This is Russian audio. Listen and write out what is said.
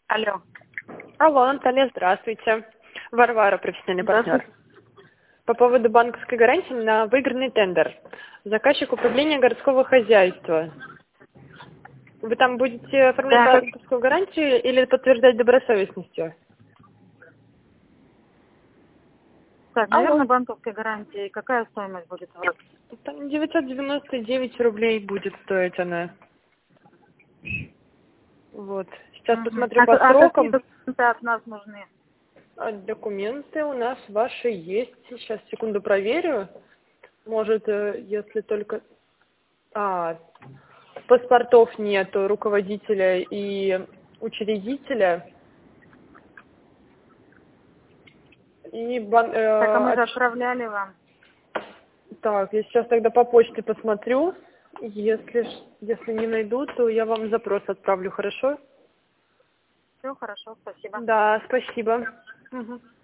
Алло. Алло, Наталья, здравствуйте. Варвара, профессиональный партнер. По поводу банковской гарантии на выигранный тендер. Заказчик управления городского хозяйства. Вы там будете оформлять Да. банковскую гарантию или подтверждать добросовестностью? Так, Алло. наверное, банковской гарантии. Какая стоимость будет у вас? Там 999 рублей будет стоить она. Вот. Сейчас посмотрю по Какие срокам. документы от нас нужны? Документы у нас ваши есть. Сейчас, секунду, проверю. Может, если только... Паспортов нету руководителя и учредителя. И Так, а мы же отправляли вам. Так, я сейчас тогда по почте посмотрю. Если не найду, то я вам запрос отправлю, хорошо? Все хорошо, спасибо. Да, спасибо. Мгм.